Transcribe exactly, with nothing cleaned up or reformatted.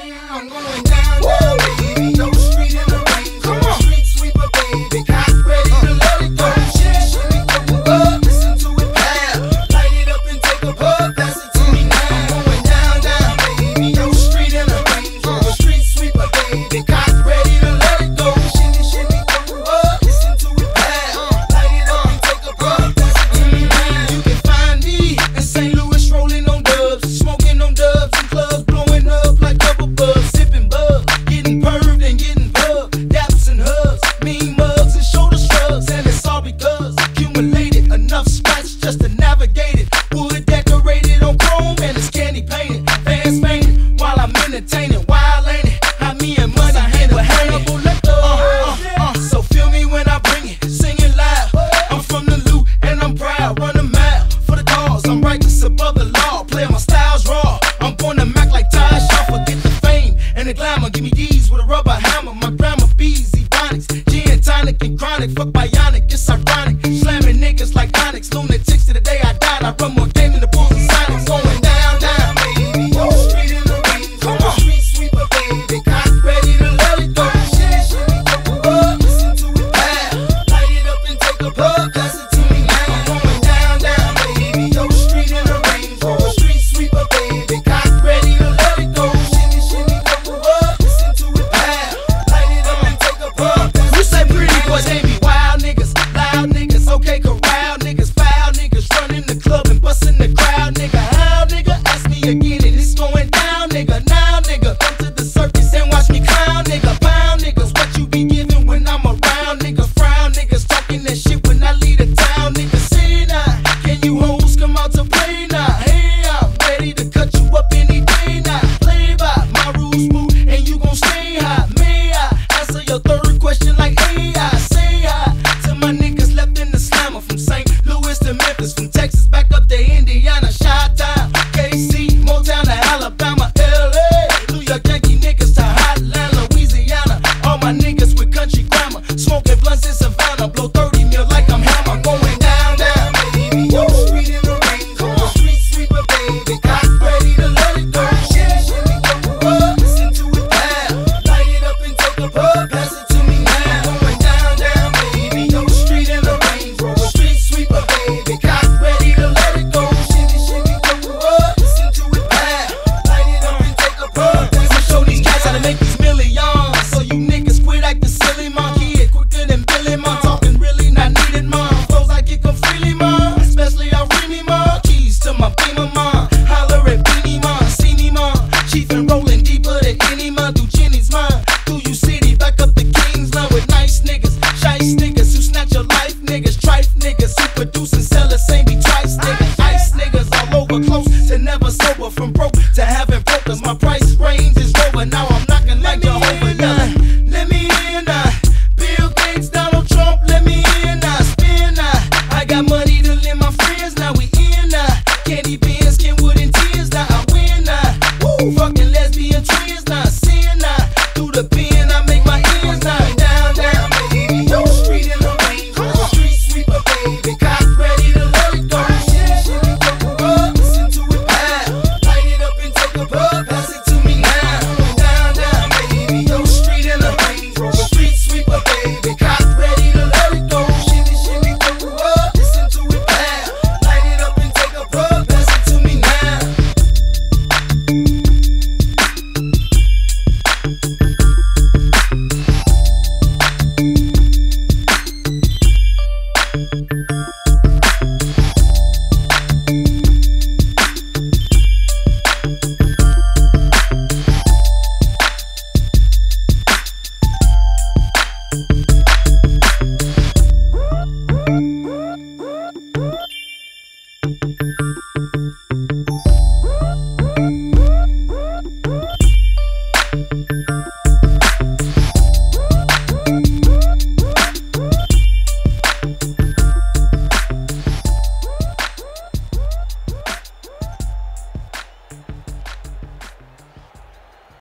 I'm going down, down, baby. No street in the rain. Come on, street sweeper, baby. Got ready to let it go. Shit, shit, me go up. Listen to it loud. Light it up and take a puff. Pass it to me now. I'm going down, down, baby. No street in the rain. From a street sweeper, baby. Got ready to let it go. Shit, shit, me go up. Listen to it loud. Light it up and take a puff. Pass it to me now. You can find me in Saint Louis rolling on dubs, smoking on dubs in clubs, blowing up like double bubs, sipping bub, getting perved and getting pub, daps and hugs, mean mugs and shoulder shrugs, and it's all because accumulated enough scratch just to navigate it. Wood decorated on chrome and it's candy painted, fans painted while I'm entertaining. Wild ain't it? How me and money hand in hand. Uh, uh, uh, so feel me when I bring it, singing loud. I'm from the loot and I'm proud, run a mile for the cause. I'm righteous above the law, playing my styles raw. I'm born to Mac like Ty Shaw, forget the fame and the glamour. Give me D's with a rubber hammer. My grandma B's, Ebonics, gin, tonic, and chronic. Fuck bionic, it's ironic. Slamming niggas like Onyx, lunatics to the day I died. I run more game than the Bulls and Sonics. Going down, down, baby. No street in the rain. Come on, street sweeper, baby. Got ready to let it go. Shit, shit, me go up. Listen to it loud. Light it up and take a puff. Pass it to me now. I'm going down, down, baby. No street in the rain. From a street sweeper, baby. Got ready to let it go. Shit, shit, me go up. Listen to it loud. Light it up and take a puff. You say pretty boys, they be wild niggas, loud niggas, okay, corral niggas, foul niggas, running the club and busting the crowd, nigga. How, nigga? Ask me again and it's going down, nigga. Now, nigga, come to the circus and watch me clown, nigga. Pound niggas, what you be giving when I'm around, nigga. Frown niggas, talking that shit when I leave the town, nigga. See now, can you hoes come out to play now? Hey, I'm ready to cut you up any day now. Play by my rules, smooth, and you gon' stay high. May I answer your third question like A I? Say hi to my niggas left in the slammer, from Saint Louis to Memphis, from Texas back up to Indiana, Chi-Town, K C, Motown to Alabama, L A, New York Yankee niggas to Hotland, Louisiana. All my niggas with country grammar, smoking blunts in Savannah, blow thirty mil like I'm Hammer. Going down, down, baby. No street in the rain. Come on, street sweeper, baby. Got ready to let it go. Shit, shit, me go up. Listen to it loud. Light it up and take a puff. Pass it to me now. Going down, down, baby. No street in the rain. From a street sweeper, baby. Got ready to let it go. Shit, shit, me go up. Listen to it loud. Light it up and take a puff. I'ma show these cats how to make these millions. So you niggas quit acting silly, man. Kid quicker than Billy, man. Talking really not needed, man. Flows I get them freely, man. Especially I me, man. Keys to my beamer, man. Holler at Beanie, man. See me, man. Chief and rolling deeper than any, man. Do Jenny's, man. Do you city back up the Kings, man. With nice niggas, shice niggas who snatch your life, niggas. Trife niggas who produce and sell the same be twice, niggas. Ice niggas all over, close to never sober. From broke to having brokers. My price range is over. Now I'm knocking like Jehovah. Yelling, let me in now. Bill Gates, Donald Trump, let me in now. Spin now. I got money to lend my friends. Now we in now. Candy beans, Kenwood and tears. Now I win now. Woo, fucking lesbian twins now. Sin now. Through the pen, I make my ends now. Down, down, baby. No street in the rain. Come on, street sweeper, baby. Got ready to let it go. Shit, shit, me go up. Listen to it loud. Light it up and take a puff. Pass it to me now. Down, down, baby. No street in the rain. From a street sweeper, baby. Got ready to let it go. Shit, shit, me go up. Listen to it loud. Light it up and take a puff. Pass it to me now.